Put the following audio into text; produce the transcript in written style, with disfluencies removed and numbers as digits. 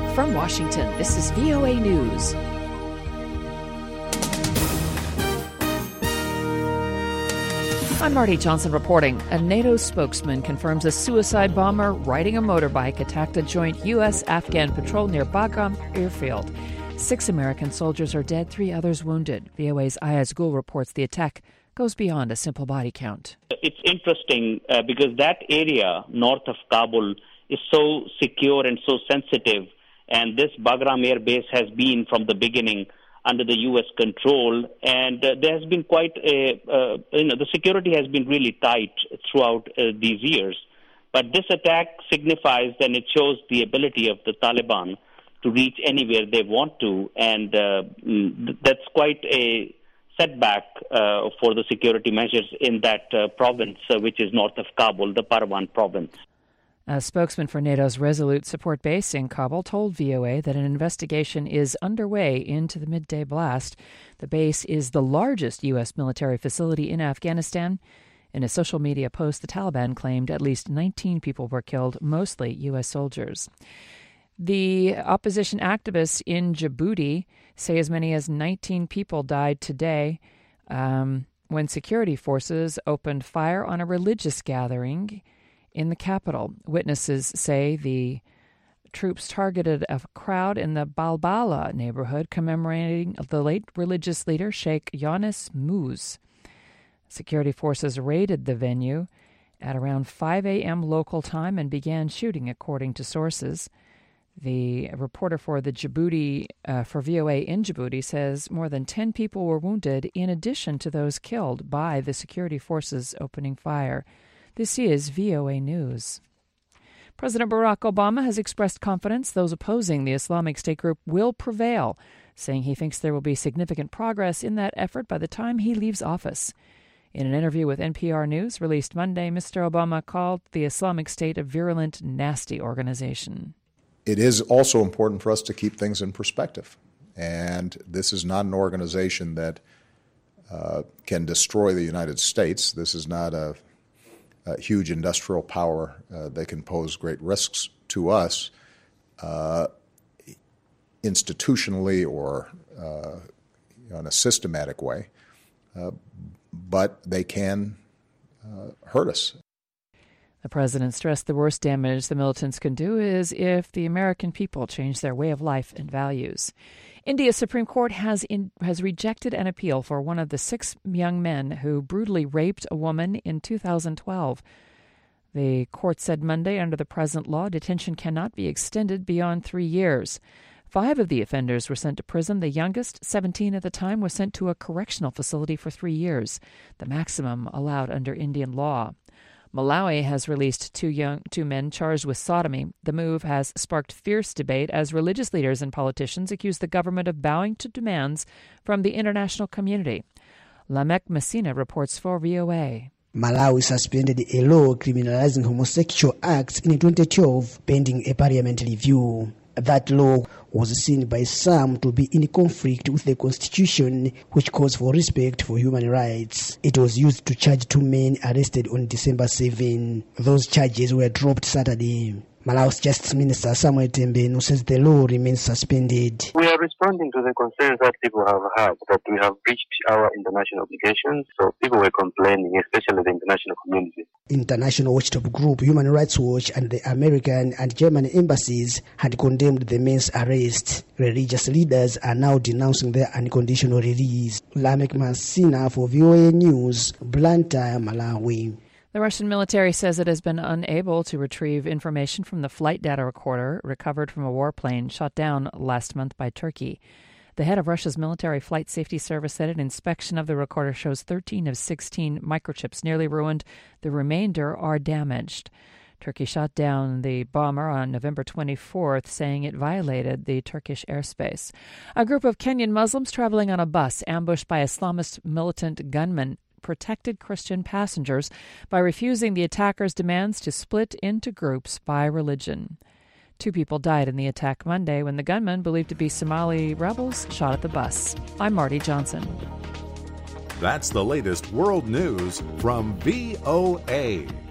From Washington, this is VOA News. I'm Marty Johnson reporting. A NATO spokesman confirms a suicide bomber riding a motorbike attacked a joint U.S.-Afghan patrol near Bagram airfield. 6 American soldiers are dead, 3 others wounded. VOA's Ayaz Gul reports the attack goes beyond a simple body count. It's interesting because that area north of Kabul is so secure and so sensitive, and this Bagram Air Base has been from the beginning under the U.S. control, and there has been quite the security has been really tight throughout these years. But this attack signifies and it shows the ability of the Taliban to reach anywhere they want to, and that's quite a setback for the security measures in that province, which is north of Kabul, the Parwan province. A spokesman for NATO's Resolute Support Base in Kabul told VOA that an investigation is underway into the midday blast. The base is the largest U.S. military facility in Afghanistan. In a social media post, the Taliban claimed at least 19 people were killed, mostly U.S. soldiers. The opposition activists in Djibouti say as many as 19 people died today when security forces opened fire on a religious gathering in the capital. Witnesses say the troops targeted a crowd in the Balbala neighborhood commemorating the late religious leader Sheikh Yunus Muz. Security forces raided the venue at around 5 a.m. local time and began shooting, according to sources. The reporter for the Djibouti, for VOA in Djibouti, says more than 10 people were wounded in addition to those killed by the security forces opening fire. This is VOA News. President Barack Obama has expressed confidence those opposing the Islamic State group will prevail, saying he thinks there will be significant progress in that effort by the time he leaves office. In an interview with NPR News released Monday, Mr. Obama called the Islamic State a virulent, nasty organization. It is also important for us to keep things in perspective. And this is not an organization that can destroy the United States. This is not a huge industrial power that can pose great risks to us institutionally or in a systematic way. But they can hurt us. The president stressed the worst damage the militants can do is if the American people change their way of life and values. India's Supreme Court has rejected an appeal for one of the 6 young men who brutally raped a woman in 2012. The court said Monday under the present law, detention cannot be extended beyond 3 years. 5 of the offenders were sent to prison. The youngest, 17 at the time, was sent to a correctional facility for 3 years, the maximum allowed under Indian law. Malawi has released 2 men charged with sodomy. The move has sparked fierce debate as religious leaders and politicians accuse the government of bowing to demands from the international community. Lamek Messina reports for VOA. Malawi suspended a law criminalizing homosexual acts in 2012 pending a parliament review. That law was seen by some to be in conflict with the constitution, which calls for respect for human rights. It was used to charge 2 men arrested on December 7. Those charges were dropped Saturday. Malawi's Justice Minister Samuel Tembenu says the law remains suspended. We are responding to the concerns that people have had, that we have breached our international obligations. So people were complaining, especially the international community. International watchdog group Human Rights Watch and the American and German embassies had condemned the men's arrest. Religious leaders are now denouncing their unconditional release. Lamek Messina for VOA News, Blantyre, Malawi. The Russian military says it has been unable to retrieve information from the flight data recorder recovered from a warplane shot down last month by Turkey. The head of Russia's military flight safety service said an inspection of the recorder shows 13 of 16 microchips nearly ruined. The remainder are damaged. Turkey shot down the bomber on November 24th, saying it violated the Turkish airspace. A group of Kenyan Muslims traveling on a bus ambushed by Islamist militant gunmen protected Christian passengers by refusing the attackers' demands to split into groups by religion. 2 people died in the attack Monday when the gunmen, believed to be Somali rebels, shot at the bus. I'm Marty Johnson. That's the latest world news from VOA.